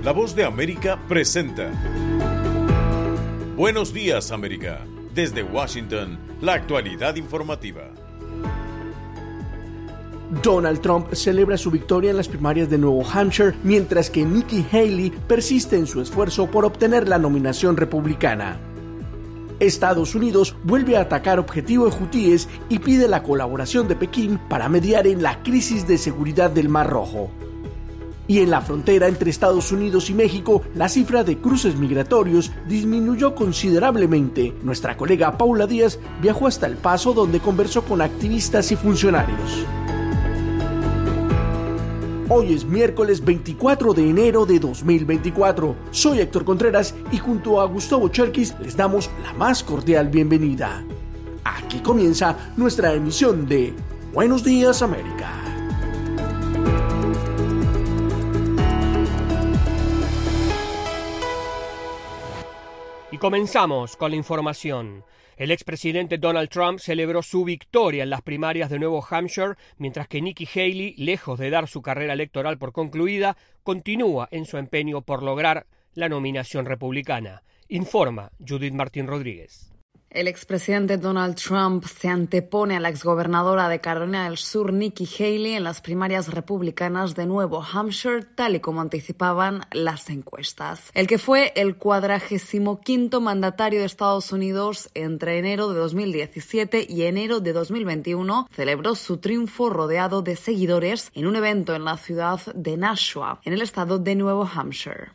La Voz de América presenta Buenos Días, América. Desde Washington, la actualidad informativa. Donald Trump celebra su victoria en las primarias de Nuevo Hampshire, mientras que Nikki Haley persiste en su esfuerzo por obtener la nominación republicana. Estados Unidos vuelve a atacar objetivos hutíes y pide la colaboración de Pekín para mediar en la crisis de seguridad del Mar Rojo. Y en la frontera entre Estados Unidos y México, la cifra de cruces migratorios disminuyó considerablemente. Nuestra colega Paula Díaz viajó hasta El Paso, donde conversó con activistas y funcionarios. Hoy es miércoles 24 de enero de 2024. Soy Héctor Contreras y junto a Gustavo Cherkis les damos la más cordial bienvenida. Aquí comienza nuestra emisión de Buenos Días, América. Y comenzamos con la información. El expresidente Donald Trump celebró su victoria en las primarias de Nuevo Hampshire, mientras que Nikki Haley, lejos de dar su carrera electoral por concluida, continúa en su empeño por lograr la nominación republicana. Informa Judith Martín Rodríguez. El expresidente Donald Trump se antepone a la exgobernadora de Carolina del Sur, Nikki Haley, en las primarias republicanas de Nuevo Hampshire, tal y como anticipaban las encuestas. El que fue el 45º mandatario de Estados Unidos entre enero de 2017 y enero de 2021 celebró su triunfo rodeado de seguidores en un evento en la ciudad de Nashua, en el estado de Nuevo Hampshire.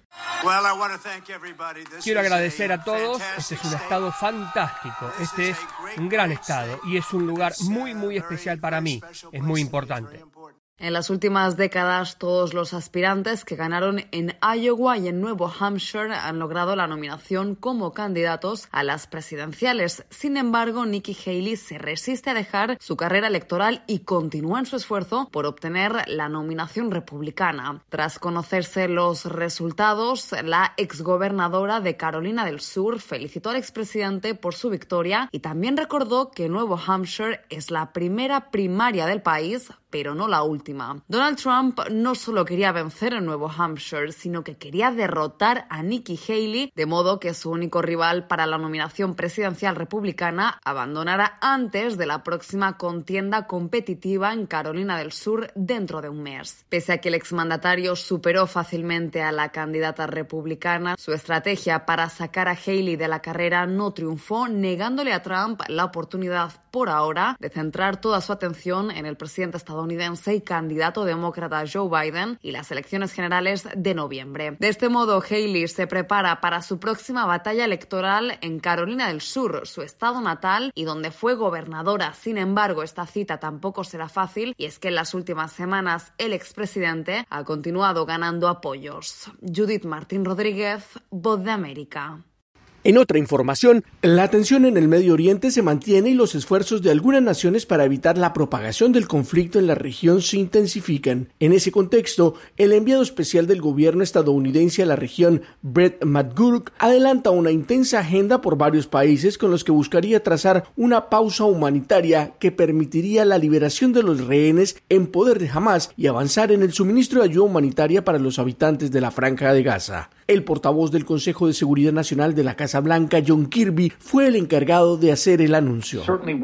Quiero agradecer a todos. Este es un estado fantástico. Este es un gran estado y es un lugar muy especial para mí. Es muy importante. En las últimas décadas, todos los aspirantes que ganaron en Iowa y en Nuevo Hampshire han logrado la nominación como candidatos a las presidenciales. Sin embargo, Nikki Haley se resiste a dejar su carrera electoral y continúa en su esfuerzo por obtener la nominación republicana. Tras conocerse los resultados, la exgobernadora de Carolina del Sur felicitó al expresidente por su victoria y también recordó que Nuevo Hampshire es la primera primaria del país, pero no la última. Donald Trump no solo quería vencer en Nuevo Hampshire, sino que quería derrotar a Nikki Haley, de modo que su único rival para la nominación presidencial republicana abandonara antes de la próxima contienda competitiva en Carolina del Sur dentro de un mes. Pese a que el exmandatario superó fácilmente a la candidata republicana, su estrategia para sacar a Haley de la carrera no triunfó, negándole a Trump la oportunidad por ahora de centrar toda su atención en el presidente estadounidense y candidato demócrata Joe Biden y las elecciones generales de noviembre. De este modo, Haley se prepara para su próxima batalla electoral en Carolina del Sur, su estado natal y donde fue gobernadora. Sin embargo, esta cita tampoco será fácil y es que en las últimas semanas el expresidente ha continuado ganando apoyos. Judith Martín Rodríguez, Voz de América. En otra información, la tensión en el Medio Oriente se mantiene y los esfuerzos de algunas naciones para evitar la propagación del conflicto en la región se intensifican. En ese contexto, el enviado especial del gobierno estadounidense a la región, Brett McGurk, adelanta una intensa agenda por varios países con los que buscaría trazar una pausa humanitaria que permitiría la liberación de los rehenes en poder de Hamas y avanzar en el suministro de ayuda humanitaria para los habitantes de la Franja de Gaza. El portavoz del Consejo de Seguridad Nacional de la Casa Blanca, John Kirby, fue el encargado de hacer el anuncio.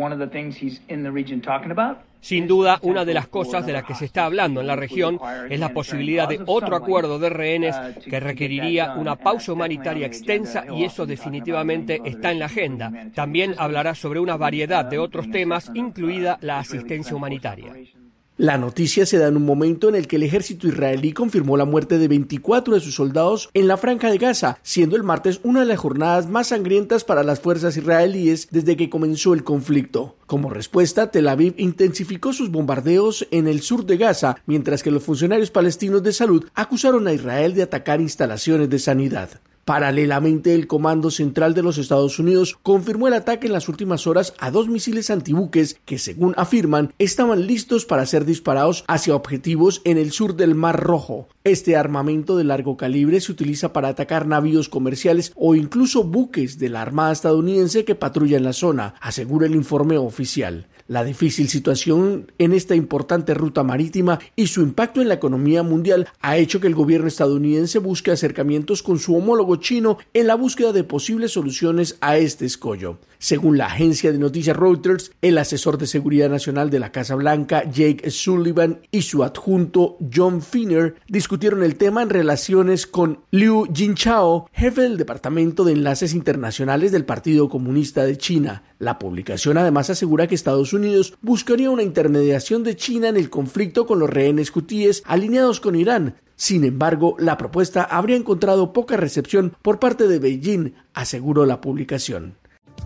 Sin duda, una de las cosas de las que se está hablando en la región es la posibilidad de otro acuerdo de rehenes que requeriría una pausa humanitaria extensa y eso definitivamente está en la agenda. También hablará sobre una variedad de otros temas, incluida la asistencia humanitaria. La noticia se da en un momento en el que el ejército israelí confirmó la muerte de 24 de sus soldados en la Franja de Gaza, siendo el martes una de las jornadas más sangrientas para las fuerzas israelíes desde que comenzó el conflicto. Como respuesta, Tel Aviv intensificó sus bombardeos en el sur de Gaza, mientras que los funcionarios palestinos de salud acusaron a Israel de atacar instalaciones de sanidad. Paralelamente, el Comando Central de los Estados Unidos confirmó el ataque en las últimas horas a 2 misiles antibuques que, según afirman, estaban listos para ser disparados hacia objetivos en el sur del Mar Rojo. Este armamento de largo calibre se utiliza para atacar navíos comerciales o incluso buques de la Armada estadounidense que patrullan la zona, asegura el informe oficial. La difícil situación en esta importante ruta marítima y su impacto en la economía mundial ha hecho que el gobierno estadounidense busque acercamientos con su homólogo chino en la búsqueda de posibles soluciones a este escollo. Según la agencia de noticias Reuters, el asesor de seguridad nacional de la Casa Blanca, Jake Sullivan, y su adjunto, John Finner, discutieron el tema en relaciones con Liu Jinchao, jefe del Departamento de Enlaces Internacionales del Partido Comunista de China. La publicación además asegura que Estados Unidos buscaría una intermediación de China en el conflicto con los rehenes hutíes alineados con Irán. Sin embargo, la propuesta habría encontrado poca recepción por parte de Beijing, aseguró la publicación.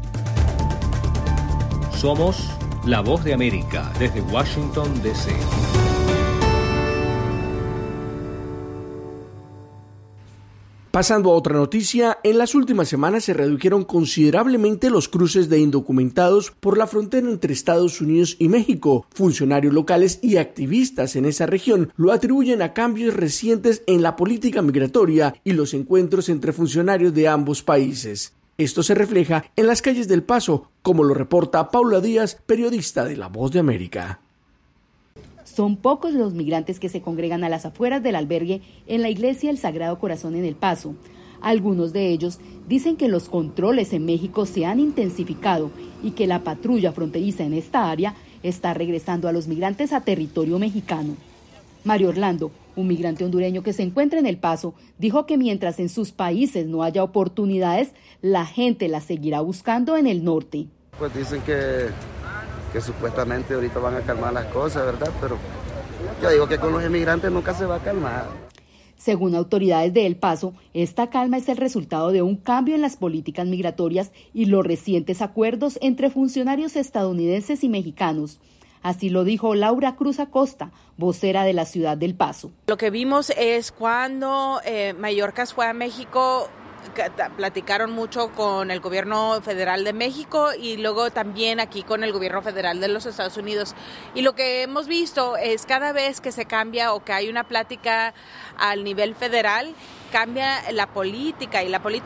Somos la voz de América desde Washington, D.C. Pasando a otra noticia, en las últimas semanas se redujeron considerablemente los cruces de indocumentados por la frontera entre Estados Unidos y México. Funcionarios locales y activistas en esa región lo atribuyen a cambios recientes en la política migratoria y los encuentros entre funcionarios de ambos países. Esto se refleja en las calles del Paso, como lo reporta Paula Díaz, periodista de La Voz de América. Son pocos los migrantes que se congregan a las afueras del albergue en la iglesia El Sagrado Corazón en El Paso. Algunos de ellos dicen que los controles en México se han intensificado y que la patrulla fronteriza en esta área está regresando a los migrantes a territorio mexicano. Mario Orlando, un migrante hondureño que se encuentra en El Paso, dijo que mientras en sus países no haya oportunidades, la gente las seguirá buscando en el norte. Pues dicen que supuestamente ahorita van a calmar las cosas, ¿verdad? Pero yo digo que con los inmigrantes nunca se va a calmar. Según autoridades de El Paso, esta calma es el resultado de un cambio en las políticas migratorias y los recientes acuerdos entre funcionarios estadounidenses y mexicanos. Así lo dijo Laura Cruz Acosta, vocera de la ciudad del Paso. Lo que vimos es cuando Mayorkas fue a México, platicaron mucho con el gobierno federal de México y luego también aquí con el gobierno federal de los Estados Unidos. Y lo que hemos visto es cada vez que se cambia o que hay una plática al nivel federal, cambia la política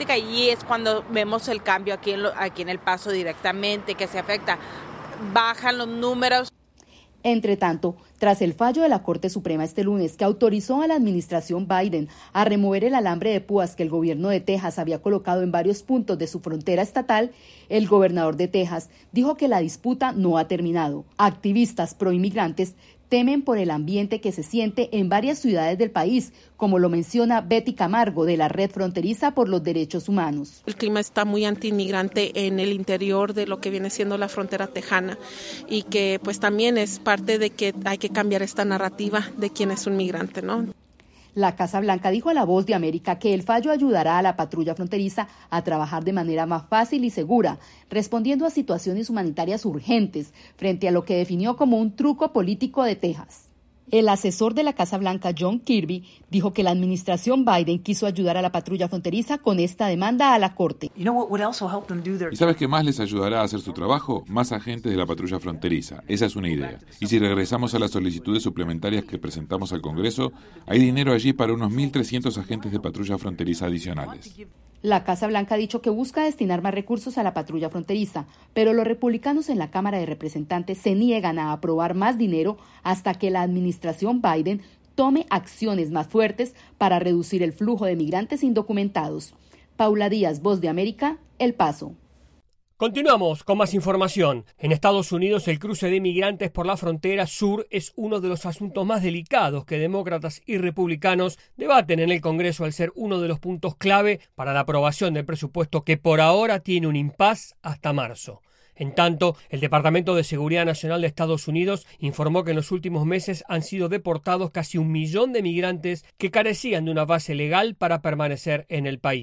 y es cuando vemos el cambio aquí en El Paso directamente, que se afecta. Bajan los números. Entre tanto, tras el fallo de la Corte Suprema este lunes que autorizó a la administración Biden a remover el alambre de púas que el gobierno de Texas había colocado en varios puntos de su frontera estatal, el gobernador de Texas dijo que la disputa no ha terminado. Activistas proinmigrantes temen por el ambiente que se siente en varias ciudades del país, como lo menciona Betty Camargo de la Red Fronteriza por los Derechos Humanos. El clima está muy antiinmigrante en el interior de lo que viene siendo la frontera tejana y que pues también es parte de que hay que cambiar esta narrativa de quién es un migrante, ¿no? La Casa Blanca dijo a La Voz de América que el fallo ayudará a la patrulla fronteriza a trabajar de manera más fácil y segura, respondiendo a situaciones humanitarias urgentes frente a lo que definió como un truco político de Texas. El asesor de la Casa Blanca, John Kirby, dijo que la administración Biden quiso ayudar a la patrulla fronteriza con esta demanda a la Corte. ¿Y sabes qué más les ayudará a hacer su trabajo? Más agentes de la patrulla fronteriza. Esa es una idea. Y si regresamos a las solicitudes suplementarias que presentamos al Congreso, hay dinero allí para unos 1.300 agentes de patrulla fronteriza adicionales. La Casa Blanca ha dicho que busca destinar más recursos a la patrulla fronteriza, pero los republicanos en la Cámara de Representantes se niegan a aprobar más dinero hasta que la administración Biden tome acciones más fuertes para reducir el flujo de migrantes indocumentados. Paula Díaz, Voz de América, El Paso. Continuamos con más información. En Estados Unidos, el cruce de migrantes por la frontera sur es uno de los asuntos más delicados que demócratas y republicanos debaten en el Congreso al ser uno de los puntos clave para la aprobación del presupuesto que por ahora tiene un impas hasta marzo. En tanto, el Departamento de Seguridad Nacional de Estados Unidos informó que en los últimos meses han sido deportados casi 1 millón de migrantes que carecían de una base legal para permanecer en el país.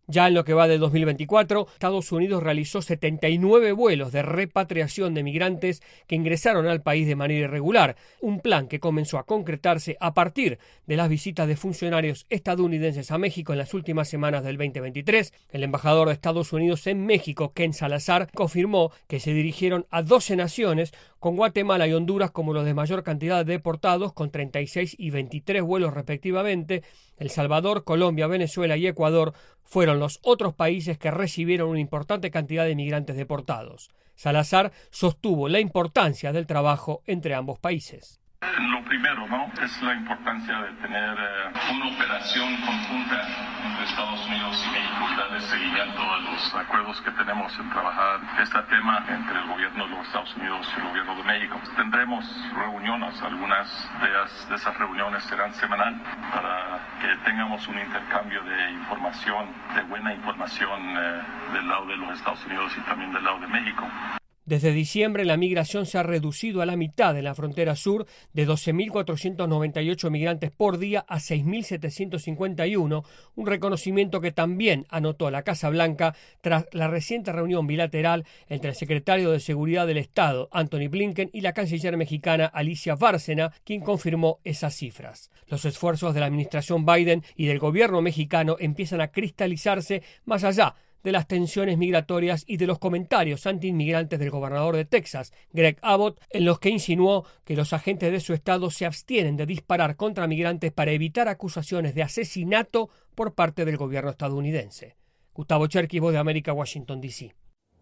Ya en lo que va del 2024, Estados Unidos realizó 79 vuelos de repatriación de migrantes que ingresaron al país de manera irregular, un plan que comenzó a concretarse a partir de las visitas de funcionarios estadounidenses a México en las últimas semanas del 2023. El embajador de Estados Unidos en México, Ken Salazar, confirmó que se dirigieron a 12 naciones, con Guatemala y Honduras como los de mayor cantidad de deportados, con 36 y 23 vuelos respectivamente. El Salvador, Colombia, Venezuela y Ecuador fueron los otros países que recibieron una importante cantidad de migrantes deportados. Salazar sostuvo la importancia del trabajo entre ambos países. Lo primero, es la importancia de tener una operación conjunta entre Estados Unidos y México y darle seguimiento a los acuerdos que tenemos en trabajar este tema entre el gobierno de los Estados Unidos y el gobierno de México. Tendremos reuniones, algunas de esas reuniones serán semanal para que tengamos un intercambio de información, de buena información del lado de los Estados Unidos y también del lado de México. Desde diciembre, la migración se ha reducido a la mitad en la frontera sur, de 12.498 migrantes por día a 6.751, un reconocimiento que también anotó la Casa Blanca tras la reciente reunión bilateral entre el secretario de Seguridad del Estado, Antony Blinken, y la canciller mexicana Alicia Bárcena, quien confirmó esas cifras. Los esfuerzos de la administración Biden y del gobierno mexicano empiezan a cristalizarse más allá de las tensiones migratorias y de los comentarios antiinmigrantes del gobernador de Texas, Greg Abbott, en los que insinuó que los agentes de su estado se abstienen de disparar contra migrantes para evitar acusaciones de asesinato por parte del gobierno estadounidense. Gustavo Cherkis, Voz de América, Washington, D.C.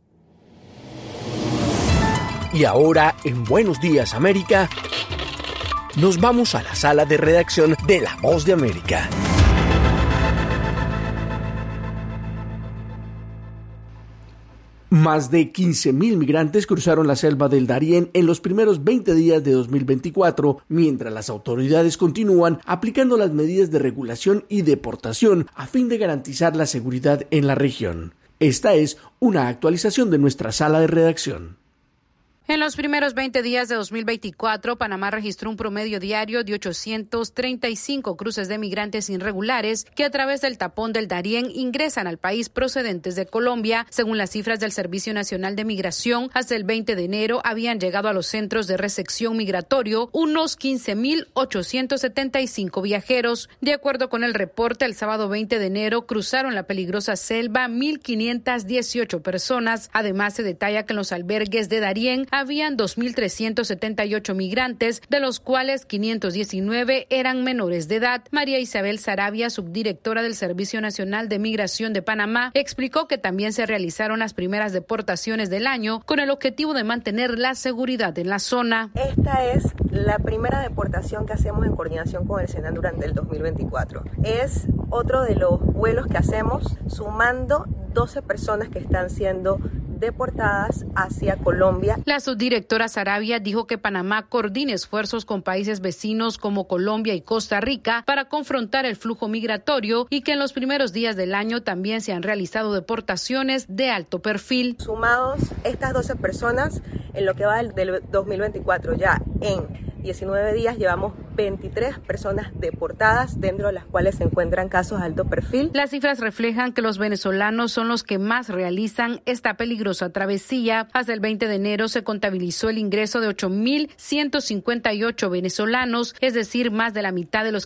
Y ahora, en Buenos Días América, nos vamos a la sala de redacción de La Voz de América. Más de 15.000 migrantes cruzaron la selva del Darién en los primeros 20 días de 2024, mientras las autoridades continúan aplicando las medidas de regulación y deportación a fin de garantizar la seguridad en la región. Esta es una actualización de nuestra sala de redacción. En los primeros 20 días de 2024, Panamá registró un promedio diario de 835 cruces de migrantes irregulares que a través del tapón del Darién ingresan al país procedentes de Colombia. Según las cifras del Servicio Nacional de Migración, hasta el 20 de enero habían llegado a los centros de recepción migratorio unos 15.875 viajeros. De acuerdo con el reporte, el sábado 20 de enero cruzaron la peligrosa selva 1.518 personas. Además, se detalla que en los albergues de Darién habían 2.378 migrantes, de los cuales 519 eran menores de edad. María Isabel Saravia, subdirectora del Servicio Nacional de Migración de Panamá, explicó que también se realizaron las primeras deportaciones del año con el objetivo de mantener la seguridad en la zona. Esta es la primera deportación que hacemos en coordinación con el SENAN durante el 2024. Es otro de los vuelos que hacemos sumando 12 personas que están siendo deportadas hacia Colombia. La subdirectora Saravia dijo que Panamá coordina esfuerzos con países vecinos como Colombia y Costa Rica para confrontar el flujo migratorio y que en los primeros días del año también se han realizado deportaciones de alto perfil. Sumados estas 12 personas, en lo que va del 2024, ya en 19 días llevamos 23 personas deportadas, dentro de las cuales se encuentran casos de alto perfil. Las cifras reflejan que los venezolanos son los que más realizan esta peligrosa travesía. Hasta el 20 de enero se contabilizó el ingreso de 8.158 venezolanos, es decir, más de la mitad de los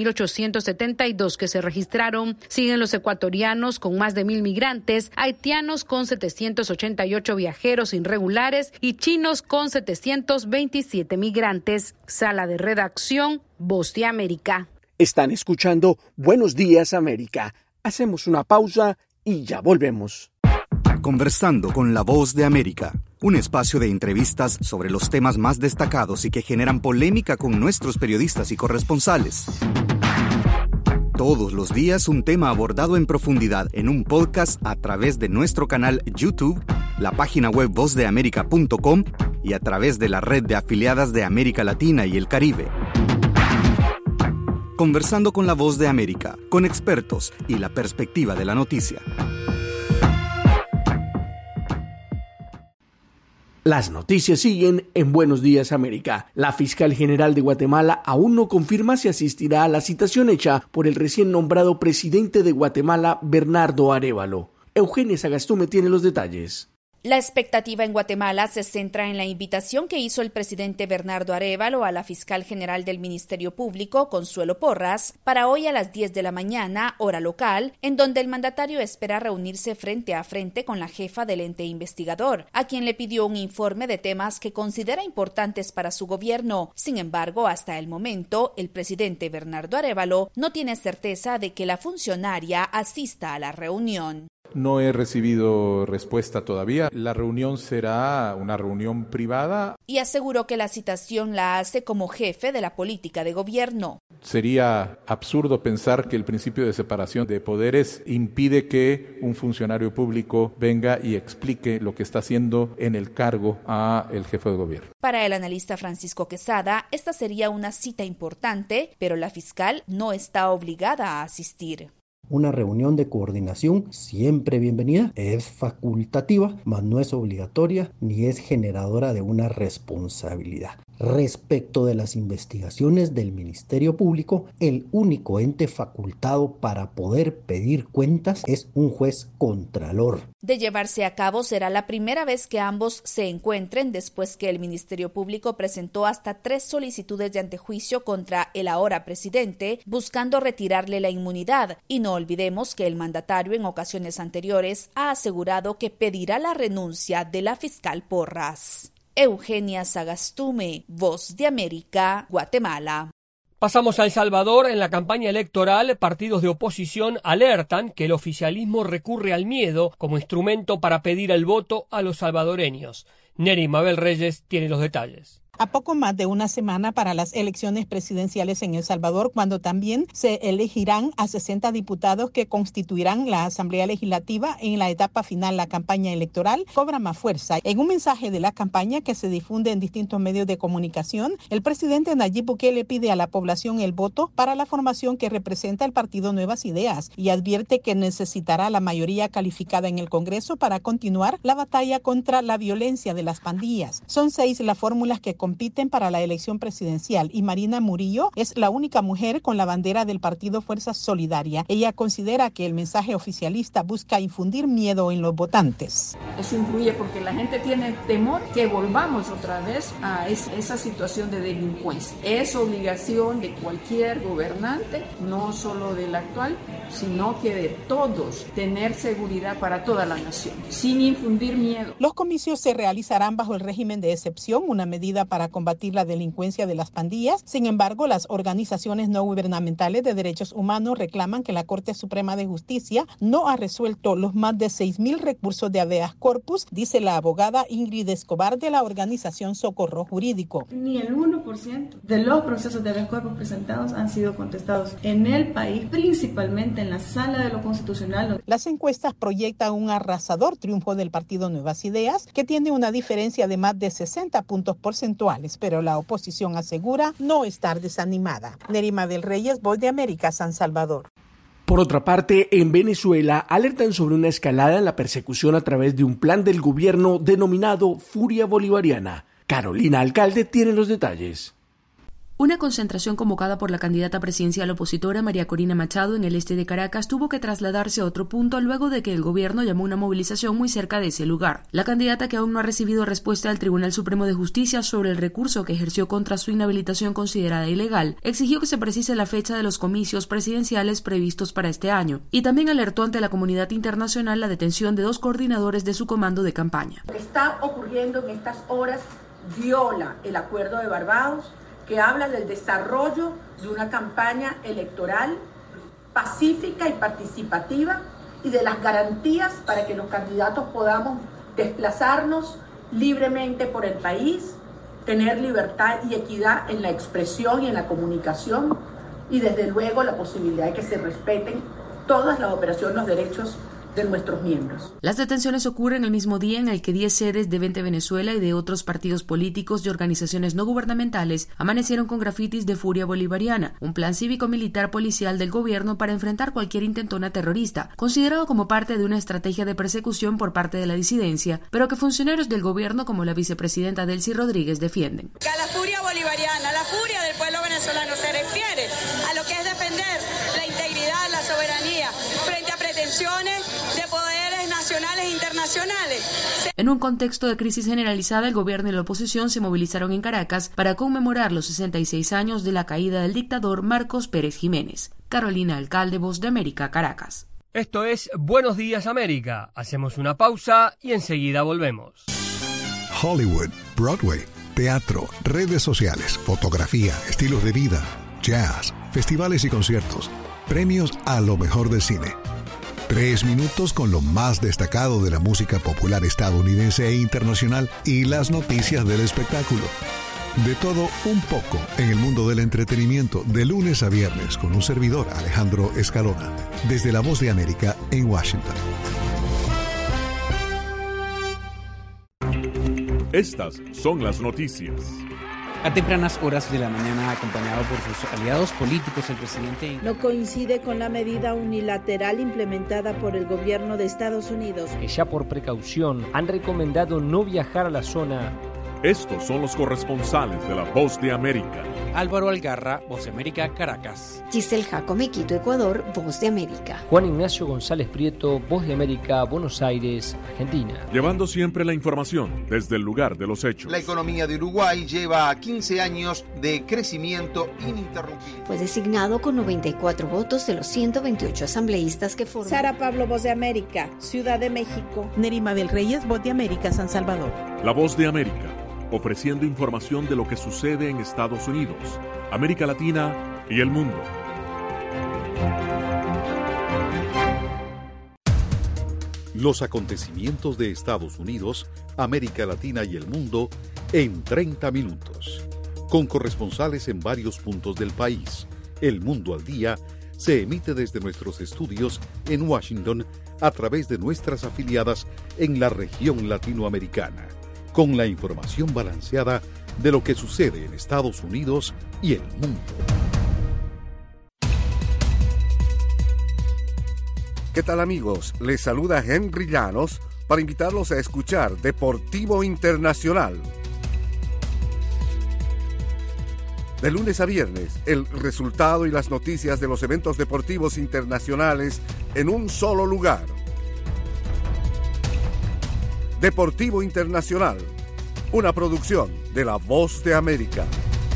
15.872 que se registraron. Siguen los ecuatorianos con más de 1.000 migrantes, haitianos con 788 viajeros irregulares y chinos con 727 migrantes. Sala de redacción, Voz de América. Están escuchando Buenos Días América. Hacemos una pausa y ya volvemos. Conversando con la Voz de América, un espacio de entrevistas sobre los temas más destacados y que generan polémica con nuestros periodistas y corresponsales. Todos los días un tema abordado en profundidad en un podcast a través de nuestro canal YouTube, la página web vozdeamerica.com y a través de la red de afiliadas de América Latina y el Caribe. Conversando con la Voz de América, con expertos y la perspectiva de la noticia. Las noticias siguen en Buenos Días América. La fiscal general de Guatemala aún no confirma si asistirá a la citación hecha por el recién nombrado presidente de Guatemala, Bernardo Arévalo. Eugenia Sagastume tiene los detalles. La expectativa en Guatemala se centra en la invitación que hizo el presidente Bernardo Arévalo a la fiscal general del Ministerio Público, Consuelo Porras, para hoy a las 10 de la mañana, hora local, en donde el mandatario espera reunirse frente a frente con la jefa del ente investigador, a quien le pidió un informe de temas que considera importantes para su gobierno. Sin embargo, hasta el momento, el presidente Bernardo Arévalo no tiene certeza de que la funcionaria asista a la reunión. No he recibido respuesta todavía. La reunión será una reunión privada. Y aseguró que la citación la hace como jefe de la política de gobierno. Sería absurdo pensar que el principio de separación de poderes impide que un funcionario público venga y explique lo que está haciendo en el cargo a el jefe de gobierno. Para el analista Francisco Quesada, esta sería una cita importante, pero la fiscal no está obligada a asistir. Una reunión de coordinación siempre bienvenida, es facultativa, mas no es obligatoria ni es generadora de una responsabilidad. Respecto de las investigaciones del Ministerio Público, el único ente facultado para poder pedir cuentas es un juez contralor. De llevarse a cabo, será la primera vez que ambos se encuentren después que el Ministerio Público presentó hasta 3 solicitudes de antejuicio contra el ahora presidente, buscando retirarle la inmunidad. Y no olvidemos que el mandatario en ocasiones anteriores ha asegurado que pedirá la renuncia de la fiscal Porras. Eugenia Sagastume, Voz de América, Guatemala. Pasamos a El Salvador. En la campaña electoral, partidos de oposición alertan que el oficialismo recurre al miedo como instrumento para pedir el voto a los salvadoreños. Neri Mabel Reyes tiene los detalles. A poco más de una semana para las elecciones presidenciales en El Salvador, cuando también se elegirán a 60 diputados que constituirán la Asamblea Legislativa en la etapa final, la campaña electoral cobra más fuerza. En un mensaje de la campaña que se difunde en distintos medios de comunicación, el presidente Nayib Bukele pide a la población el voto para la formación que representa el partido Nuevas Ideas y advierte que necesitará la mayoría calificada en el Congreso para continuar la batalla contra la violencia de las pandillas. Son 6 las fórmulas que compiten para la elección presidencial y Marina Murillo es la única mujer con la bandera del partido Fuerza Solidaria. Ella considera que el mensaje oficialista busca infundir miedo en los votantes. Eso influye porque la gente tiene temor que volvamos otra vez a esa situación de delincuencia. Es obligación de cualquier gobernante, no solo del actual, sino que de todos, tener seguridad para toda la nación, sin infundir miedo. Los comicios se realizarán bajo el régimen de excepción, una medida para combatir la delincuencia de las pandillas. Sin embargo, las organizaciones no gubernamentales de derechos humanos reclaman que la Corte Suprema de Justicia no ha resuelto los más de 6,000 recursos de habeas corpus, dice la abogada Ingrid Escobar de la organización Socorro Jurídico. Ni el 1% de los procesos de habeas corpus presentados han sido contestados en el país, principalmente en la Sala de lo Constitucional. Las encuestas proyectan un arrasador triunfo del partido Nuevas Ideas, que tiene una diferencia de más de 60 puntos porcentuales, pero la oposición asegura no estar desanimada. Nerima del Reyes, Voz de América, San Salvador. Por otra parte, en Venezuela alertan sobre una escalada en la persecución a través de un plan del gobierno denominado Furia Bolivariana. Carolina Alcalde tiene los detalles. Una concentración convocada por la candidata presidencial opositora María Corina Machado en el este de Caracas tuvo que trasladarse a otro punto luego de que el gobierno llamó una movilización muy cerca de ese lugar. La candidata, que aún no ha recibido respuesta del Tribunal Supremo de Justicia sobre el recurso que ejerció contra su inhabilitación considerada ilegal, exigió que se precise la fecha de los comicios presidenciales previstos para este año y también alertó ante la comunidad internacional la detención de 2 coordinadores de su comando de campaña. Lo que está ocurriendo en estas horas viola el Acuerdo de Barbados, que habla del desarrollo de una campaña electoral pacífica y participativa y de las garantías para que los candidatos podamos desplazarnos libremente por el país, tener libertad y equidad en la expresión y en la comunicación y desde luego la posibilidad de que se respeten todas las operaciones, los derechos de nuestros miembros. Las detenciones ocurren el mismo día en el que 10 sedes de Vente Venezuela y de otros partidos políticos y organizaciones no gubernamentales amanecieron con grafitis de Furia Bolivariana, un plan cívico-militar policial del gobierno para enfrentar cualquier intentona terrorista, considerado como parte de una estrategia de persecución por parte de la disidencia, pero que funcionarios del gobierno como la vicepresidenta Delcy Rodríguez defienden. La furia bolivariana, la furia del pueblo venezolano se refiere a lo que es defender la integridad, la soberanía, frente a pretensiones de poderes nacionales e internacionales. En un contexto de crisis generalizada, el gobierno y la oposición se movilizaron en Caracas para conmemorar los 66 años de la caída del dictador Marcos Pérez Jiménez. Carolina Alcalde, Voz de América, Caracas. Esto es Buenos Días América. Hacemos una pausa y enseguida volvemos. Hollywood, Broadway, teatro, redes sociales, fotografía, estilos de vida, jazz, festivales y conciertos, premios a lo mejor del cine. 3 minutos con lo más destacado de la música popular estadounidense e internacional y las noticias del espectáculo. De todo un poco en el mundo del entretenimiento, de lunes a viernes, con un servidor, Alejandro Escalona, desde La Voz de América en Washington. Estas son las noticias. A tempranas horas de la mañana, acompañado por sus aliados políticos, el presidente no coincide con la medida unilateral implementada por el gobierno de Estados Unidos, que ya por precaución han recomendado no viajar a la zona. Estos son los corresponsales de La Voz de América. Álvaro Algarra, Voz de América, Caracas. Giselle Jacome, Quito, Ecuador, Voz de América. Juan Ignacio González Prieto, Voz de América, Buenos Aires, Argentina. Llevando siempre la información desde el lugar de los hechos. La economía de Uruguay lleva 15 años de crecimiento ininterrumpido. Fue designado con 94 votos de los 128 asambleístas que forman. Sara Pablo, Voz de América, Ciudad de México. Nerima del Reyes, Voz de América, San Salvador. La Voz de América, ofreciendo información de lo que sucede en Estados Unidos, América Latina y el mundo. Los acontecimientos de Estados Unidos, América Latina y el mundo en 30 minutos. Con corresponsales en varios puntos del país. El Mundo al Día se emite desde nuestros estudios en Washington a través de nuestras afiliadas en la región latinoamericana, con la información balanceada de lo que sucede en Estados Unidos y el mundo. ¿Qué tal, amigos? Les saluda Henry Llanos para invitarlos a escuchar Deportivo Internacional. De lunes a viernes, el resultado y las noticias de los eventos deportivos internacionales en un solo lugar. Deportivo Internacional, una producción de La Voz de América.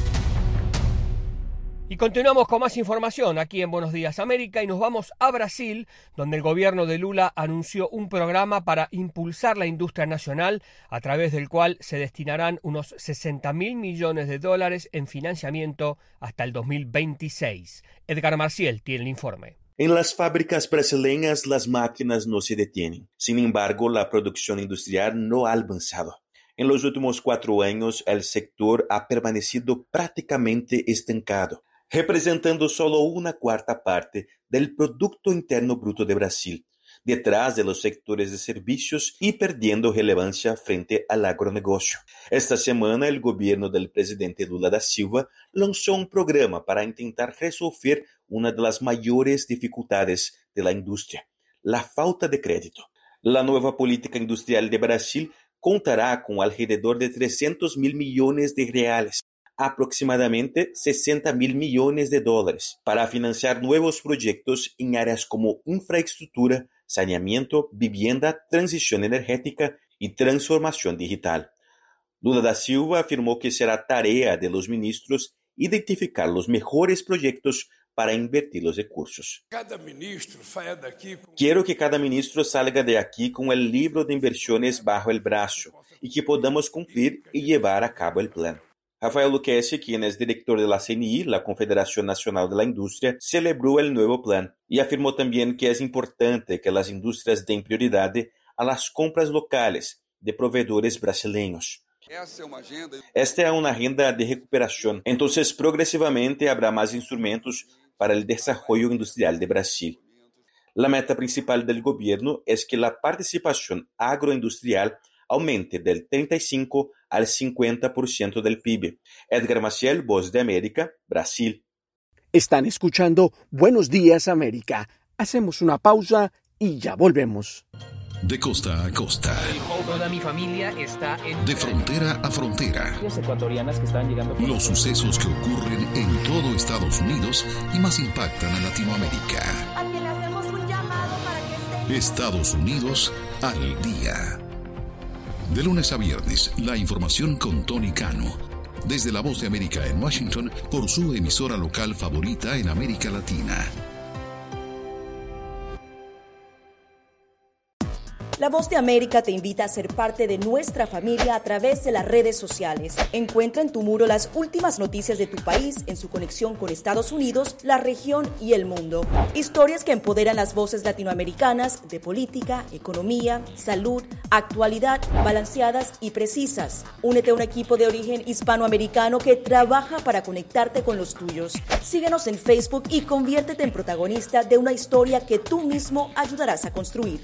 Y continuamos con más información aquí en Buenos Días América y nos vamos a Brasil, donde el gobierno de Lula anunció un programa para impulsar la industria nacional, a través del cual se destinarán unos 60.000 millones de dólares en financiamiento hasta el 2026. Edgar Marciel tiene el informe. En las fábricas brasileñas las máquinas no se detienen. Sin embargo, la producción industrial no ha avanzado. En los últimos 4 años, el sector ha permanecido prácticamente estancado, representando solo 1/4 parte del Producto Interno Bruto de Brasil, detrás de los sectores de servicios y perdiendo relevancia frente al agronegocio. Esta semana, el gobierno del presidente Lula da Silva lanzó un programa para intentar resolver una de las mayores dificultades de la industria, la falta de crédito. La nueva política industrial de Brasil contará con alrededor de 300.000 millones de reales, aproximadamente 60.000 millones de dólares, para financiar nuevos proyectos en áreas como infraestructura, saneamiento, vivienda, transición energética y transformación digital. Lula da Silva afirmó que será tarea de los ministros identificar los mejores proyectos para invertir los recursos. Quiero que cada ministro salga de aquí con el libro de inversiones bajo el brazo y que podamos cumplir y llevar a cabo el plan. Rafael Lucchesi, quien es director de la CNI, la Confederación Nacional de la Industria, celebró el nuevo plan y afirmó también que es importante que las industrias den prioridad a las compras locales de proveedores brasileños. Esta es una agenda de recuperación, entonces progresivamente habrá más instrumentos para el desarrollo industrial de Brasil. La meta principal del gobierno es que la participación agroindustrial aumente del 35 al 50% del PIB. Edgar Maciel, Voz de América, Brasil. Están escuchando Buenos Días América. Hacemos una pausa y ya volvemos. De costa a costa. Toda mi familia está en... De frontera a frontera. Ecuatorianas que están llegando... Los sucesos que ocurren en todo Estados Unidos y más impactan a Latinoamérica. A quien le hacemos un llamado para que esté... Estados Unidos al día. De lunes a viernes, la información con Tony Cano. Desde La Voz de América en Washington, por su emisora local favorita en América Latina. La Voz de América te invita a ser parte de nuestra familia a través de las redes sociales. Encuentra en tu muro las últimas noticias de tu país en su conexión con Estados Unidos, la región y el mundo. Historias que empoderan las voces latinoamericanas de política, economía, salud, actualidad, balanceadas y precisas. Únete a un equipo de origen hispanoamericano que trabaja para conectarte con los tuyos. Síguenos en Facebook y conviértete en protagonista de una historia que tú mismo ayudarás a construir.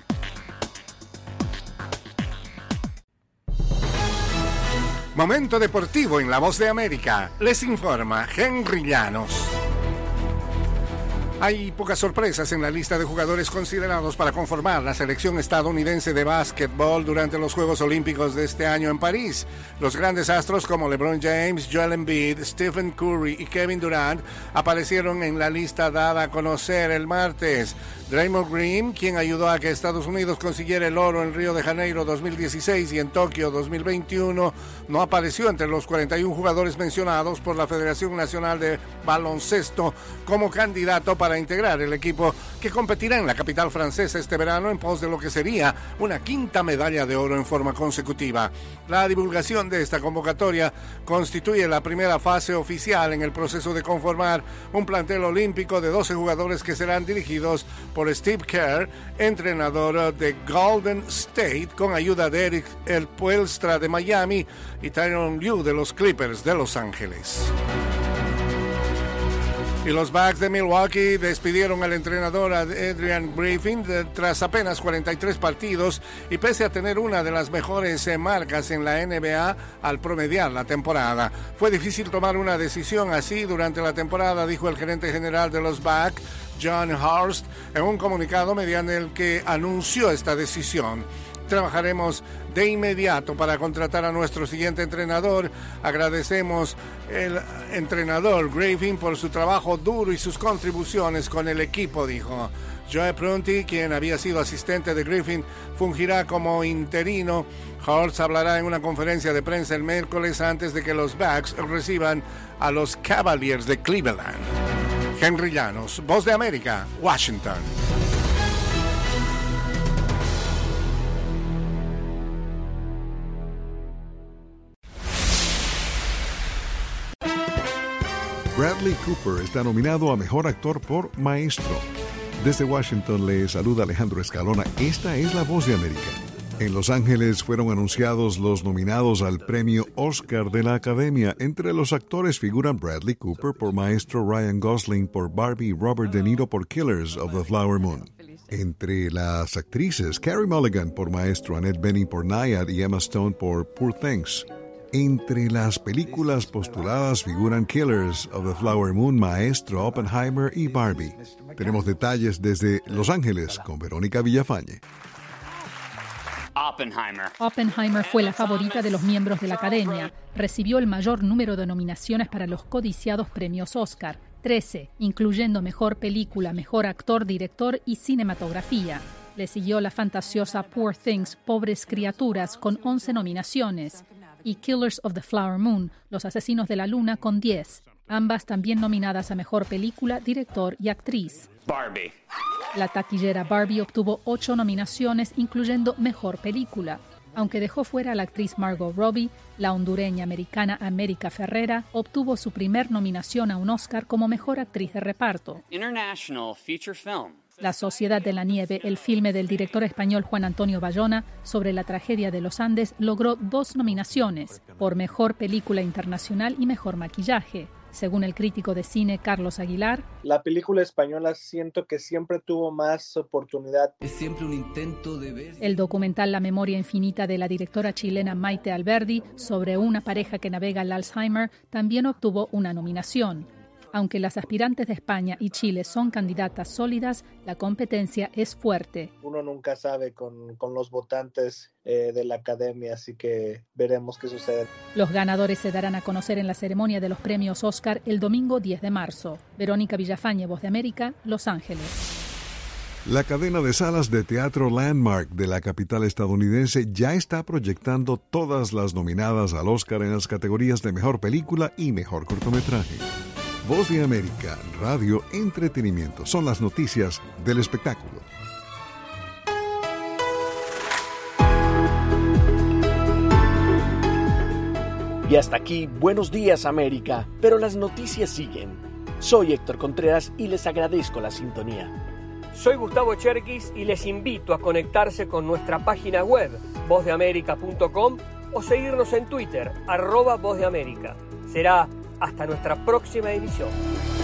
Momento deportivo en La Voz de América. Les informa Henry Llanos. Hay pocas sorpresas en la lista de jugadores considerados para conformar la selección estadounidense de básquetbol durante los Juegos Olímpicos de este año en París. Los grandes astros como LeBron James, Joel Embiid, Stephen Curry y Kevin Durant aparecieron en la lista dada a conocer el martes. Draymond Green, quien ayudó a que Estados Unidos consiguiera el oro en Río de Janeiro 2016 y en Tokio 2021, no apareció entre los 41 jugadores mencionados por la Federación Nacional de Baloncesto como candidato para integrar el equipo que competirá en la capital francesa este verano en pos de lo que sería una quinta medalla de oro en forma consecutiva. La divulgación de esta convocatoria constituye la primera fase oficial en el proceso de conformar un plantel olímpico de 12 jugadores que serán dirigidos por Steve Kerr, entrenador de Golden State, con ayuda de Eric Spoelstra de Miami y Tyronn Lue de los Clippers de Los Ángeles. Y los Bucks de Milwaukee despidieron al entrenador Adrian Griffin tras apenas 43 partidos y pese a tener una de las mejores marcas en la NBA al promediar la temporada. Fue difícil tomar una decisión así durante la temporada, dijo el gerente general de los Bucks, John Hurst, en un comunicado mediante el que anunció esta decisión. Trabajaremos de inmediato para contratar a nuestro siguiente entrenador. Agradecemos al entrenador Griffin por su trabajo duro y sus contribuciones con el equipo, dijo. Joe Prunty, quien había sido asistente de Griffin, fungirá como interino. Hurst hablará en una conferencia de prensa el miércoles antes de que los Bucks reciban a los Cavaliers de Cleveland. Henry Llanos, Voz de América, Washington. Bradley Cooper está nominado a Mejor Actor por Maestro. Desde Washington le saluda Alejandro Escalona. Esta es La Voz de América. En Los Ángeles fueron anunciados los nominados al premio Oscar de la Academia. Entre los actores figuran Bradley Cooper por Maestro, Ryan Gosling por Barbie y Robert De Niro por Killers of the Flower Moon. Entre las actrices, Carey Mulligan por Maestro, Annette Bening por Nyad y Emma Stone por Poor Things. Entre las películas postuladas figuran Killers of the Flower Moon, Maestro, Oppenheimer y Barbie. Tenemos detalles desde Los Ángeles con Verónica Villafañe. Oppenheimer fue la favorita de los miembros de la Academia. Recibió el mayor número de nominaciones para los codiciados premios Oscar, 13, incluyendo Mejor Película, Mejor Actor, Director y Cinematografía. Le siguió la fantasiosa Poor Things, Pobres Criaturas, con 11 nominaciones, y Killers of the Flower Moon, Los Asesinos de la Luna, con 10, ambas también nominadas a Mejor Película, Director y Actriz. Barbie. La taquillera Barbie obtuvo 8 nominaciones, incluyendo Mejor Película. Aunque dejó fuera a la actriz Margot Robbie, la hondureña americana América Ferrera obtuvo su primer nominación a un Oscar como Mejor Actriz de Reparto. International Feature Film. La Sociedad de la Nieve, el filme del director español Juan Antonio Bayona sobre la tragedia de los Andes, logró 2 nominaciones por Mejor Película Internacional y Mejor Maquillaje. Según el crítico de cine Carlos Aguilar, la película española siento que siempre tuvo más oportunidad. Es siempre un intento de ver. El documental La memoria infinita de la directora chilena Maite Alberdi sobre una pareja que navega el Alzheimer también obtuvo una nominación. Aunque las aspirantes de España y Chile son candidatas sólidas, la competencia es fuerte. Uno nunca sabe con los votantes de la academia, así que veremos qué sucede. Los ganadores se darán a conocer en la ceremonia de los premios Oscar el domingo 10 de marzo. Verónica Villafañe, Voz de América, Los Ángeles. La cadena de salas de teatro Landmark de la capital estadounidense ya está proyectando todas las nominadas al Oscar en las categorías de Mejor Película y Mejor Cortometraje. Voz de América, Radio, Entretenimiento. Son las noticias del espectáculo. Y hasta aquí, Buenos Días América, pero las noticias siguen. Soy Héctor Contreras y les agradezco la sintonía. Soy Gustavo Cherkis y les invito a conectarse con nuestra página web, vozdeamerica.com, o seguirnos en Twitter, @vozdeamerica. Será hasta nuestra próxima emisión.